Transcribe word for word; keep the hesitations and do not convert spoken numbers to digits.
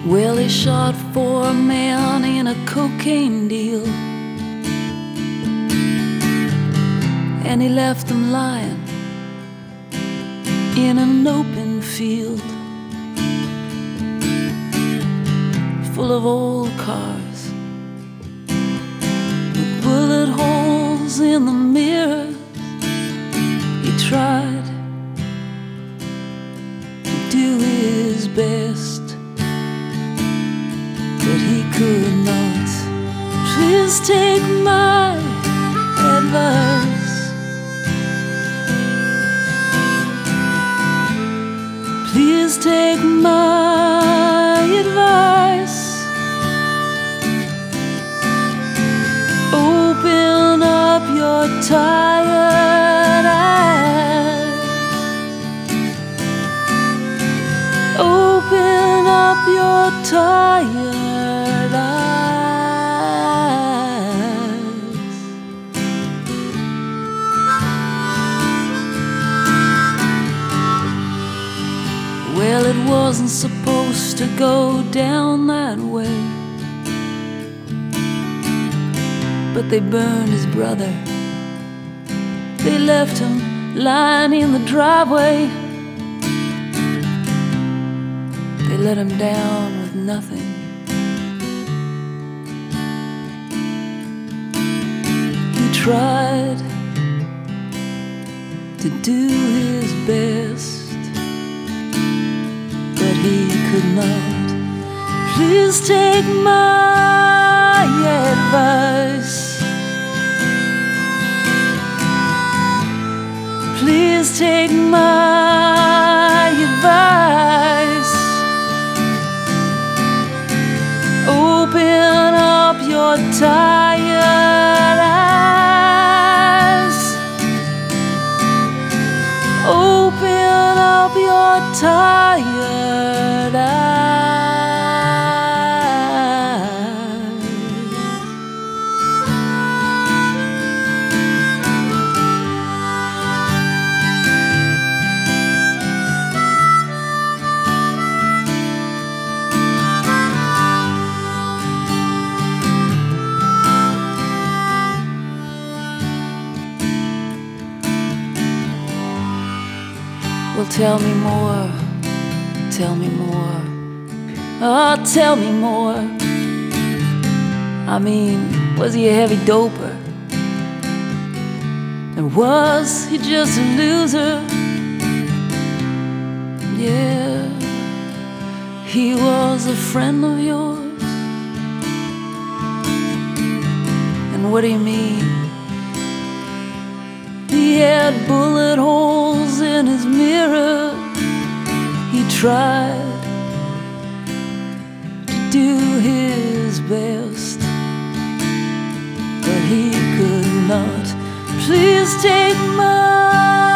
Well, he shot four men in a cocaine deal, and he left them lying in an open field full of old cars with bullet holes in the mirrors. He tried to do his best, but he could not. Please take my advice. Please take my advice. Open up your tired eyes. Open up your tired eyes. Well, it wasn't supposed to go down that way, but they burned his brother. They left him lying in the driveway. They let him down with nothing. He tried to do his best, but he could not. Please take my advice. Please take my advice. Open up your tired eyes. Open up your tired eyes. Well, tell me more, tell me more, oh, tell me more. I mean, was he a heavy doper? And was he just a loser? Yeah, he was a friend of yours. And what do you mean? He had bullet holes in his mirror. He tried to do his best, but he could not. Please take my